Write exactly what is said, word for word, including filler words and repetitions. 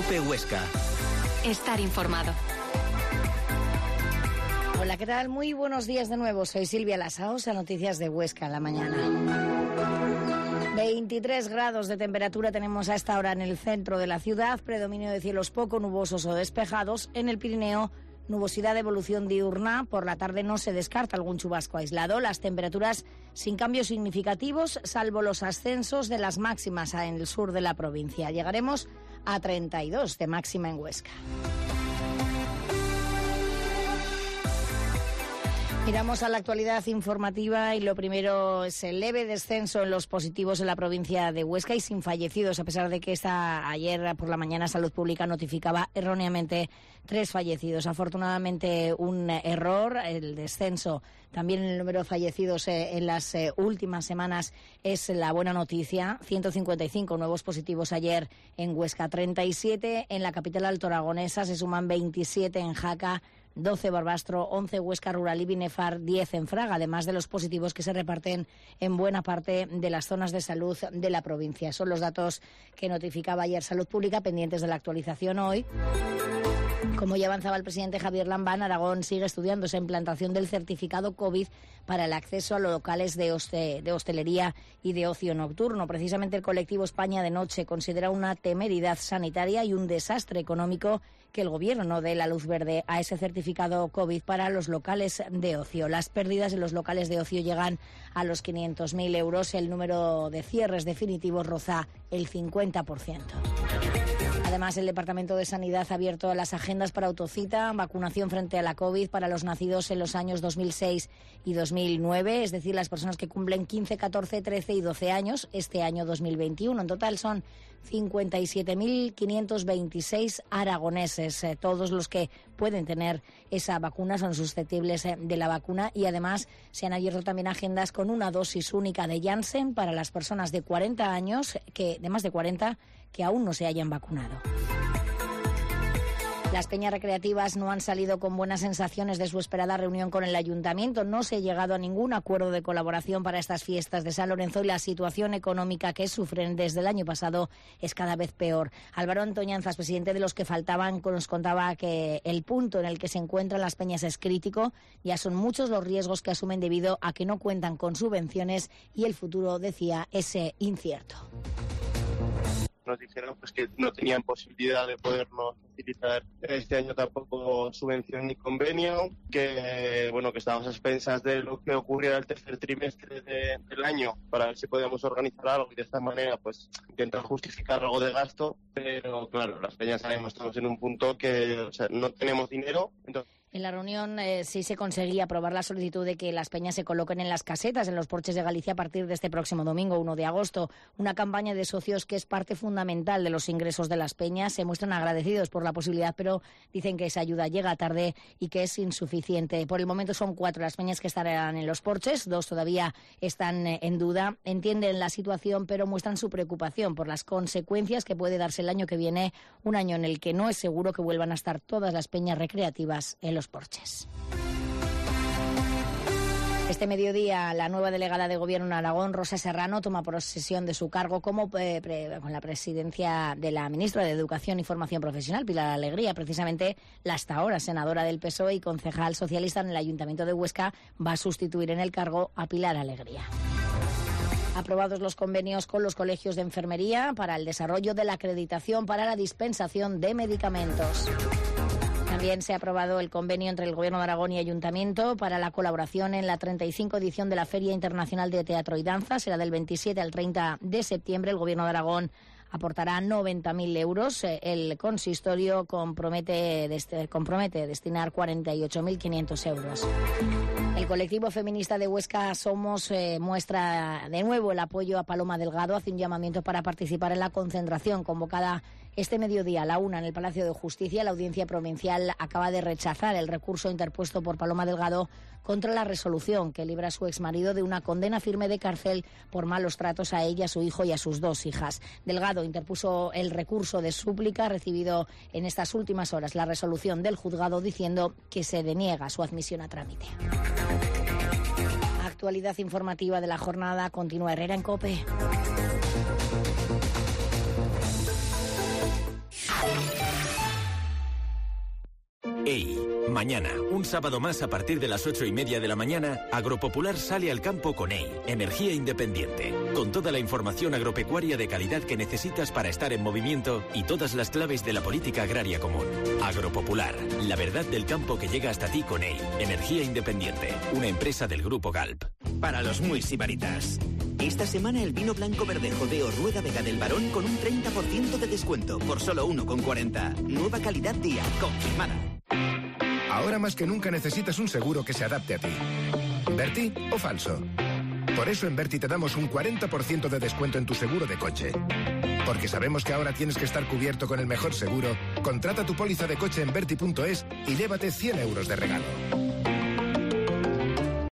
COPE Huesca. Estar informado. Hola, ¿qué tal? Muy buenos días de nuevo. Soy Silvia Lasaos, a Noticias de Huesca en la mañana. veintitrés grados de temperatura tenemos a esta hora en el centro de la ciudad, predominio de cielos poco nubosos o despejados. En el Pirineo, nubosidad de evolución diurna. Por la tarde no se descarta algún chubasco aislado. Las temperaturas sin cambios significativos, salvo los ascensos de las máximas en el sur de la provincia. Llegaremos a treinta y dos de máxima en Huesca. Miramos a la actualidad informativa y lo primero es el leve descenso en los positivos en la provincia de Huesca y sin fallecidos, a pesar de que esta ayer por la mañana Salud Pública notificaba erróneamente tres fallecidos. Afortunadamente un error, el descenso también en el número de fallecidos en las últimas semanas es la buena noticia. ciento cincuenta y cinco nuevos positivos ayer en Huesca, treinta y siete en la capital altoaragonesa, se suman veintisiete en Jaca, doce Barbastro, once Huesca Rural y Binefar, diez en Fraga, además de los positivos que se reparten en buena parte de las zonas de salud de la provincia. Son los datos que notificaba ayer Salud Pública, pendientes de la actualización hoy. Como ya avanzaba el presidente Javier Lambán, Aragón sigue estudiando esa implantación del certificado COVID para el acceso a los locales de, hoste, de hostelería y de ocio nocturno. Precisamente el colectivo España de Noche considera una temeridad sanitaria y un desastre económico que el Gobierno no dé la luz verde a ese certificado COVID para los locales de ocio. Las pérdidas en los locales de ocio llegan a los quinientos mil euros. El número de cierres definitivos roza el cincuenta por ciento. Además, el Departamento de Sanidad ha abierto las agendas para autocita, vacunación frente a la COVID para los nacidos en los años dos mil seis y dos mil nueve, es decir, las personas que cumplen quince, catorce, trece y doce años este año dos mil veintiuno. En total son cincuenta y siete mil quinientos veintiséis aragoneses. Eh, todos los que pueden tener esa vacuna son susceptibles eh, de la vacuna y además se han abierto también agendas con una dosis única de Janssen para las personas de cuarenta años, que de más de cuarenta, que aún no se hayan vacunado. Las peñas recreativas no han salido con buenas sensaciones de su esperada reunión con el Ayuntamiento. No se ha llegado a ningún acuerdo de colaboración para estas fiestas de San Lorenzo y la situación económica que sufren desde el año pasado es cada vez peor. Álvaro Antoñanzas, presidente de Los que Faltaban, nos contaba que el punto en el que se encuentran las peñas es crítico. Ya son muchos los riesgos que asumen debido a que no cuentan con subvenciones y el futuro, decía, es incierto. Nos dijeron pues que no tenían posibilidad de podernos facilitar este año tampoco subvención ni convenio, que bueno que estábamos a expensas de lo que ocurriera el tercer trimestre de, del año para ver si podíamos organizar algo y de esta manera pues intentar justificar algo de gasto, pero claro, las peñas sabemos, estamos en un punto que o sea, no tenemos dinero, entonces... En la reunión eh, sí se conseguía aprobar la solicitud de que las peñas se coloquen en las casetas, en los porches de Galicia, a partir de este próximo domingo, uno de agosto. Una campaña de socios que es parte fundamental de los ingresos de las peñas. Se muestran agradecidos por la posibilidad, pero dicen que esa ayuda llega tarde y que es insuficiente. Por el momento son cuatro las peñas que estarán en los porches, dos todavía están eh, en duda. Entienden la situación, pero muestran su preocupación por las consecuencias que puede darse el año que viene, un año en el que no es seguro que vuelvan a estar todas las peñas recreativas en los porches. Este mediodía, la nueva delegada de Gobierno en Aragón, Rosa Serrano, toma posesión de su cargo como eh, pre, con la presidencia de la ministra de Educación y Formación Profesional, Pilar Alegría. Precisamente la hasta ahora senadora del P S O E y concejal socialista en el Ayuntamiento de Huesca va a sustituir en el cargo a Pilar Alegría. Aprobados los convenios con los colegios de enfermería para el desarrollo de la acreditación para la dispensación de medicamentos. También se ha aprobado el convenio entre el Gobierno de Aragón y Ayuntamiento para la colaboración en la treinta y cinco edición de la Feria Internacional de Teatro y Danza. Será del veintisiete al treinta de septiembre. El Gobierno de Aragón aportará noventa mil euros. El consistorio compromete, dest- compromete destinar cuarenta y ocho mil quinientos euros. El colectivo feminista de Huesca Somos eh, muestra de nuevo el apoyo a Paloma Delgado, hace un llamamiento para participar en la concentración convocada este mediodía a la una en el Palacio de Justicia. La Audiencia Provincial acaba de rechazar el recurso interpuesto por Paloma Delgado contra la resolución que libra a su exmarido de una condena firme de cárcel por malos tratos a ella, a su hijo y a sus dos hijas. Delgado interpuso el recurso de súplica recibido en estas últimas horas la resolución del juzgado diciendo que se deniega su admisión a trámite. Actualidad informativa de la jornada. Continúa Herrera en COPE. Mañana, un sábado más a partir de las ocho y media de la mañana, Agropopular sale al campo con E I, energía independiente, con toda la información agropecuaria de calidad que necesitas para estar en movimiento y todas las claves de la política agraria común. Agropopular, la verdad del campo que llega hasta ti con E I, energía independiente, una empresa del Grupo Galp. Para los muy sibaritas. Esta semana el vino blanco verdejo de Rueda Vega del Barón con un treinta por ciento de descuento por solo uno con cuarenta. Nueva calidad día, confirmada. Ahora más que nunca necesitas un seguro que se adapte a ti. ¿Berti o falso? Por eso en Berti te damos un cuarenta por ciento de descuento en tu seguro de coche. Porque sabemos que ahora tienes que estar cubierto con el mejor seguro. Contrata tu póliza de coche en berti punto es y llévate cien euros de regalo.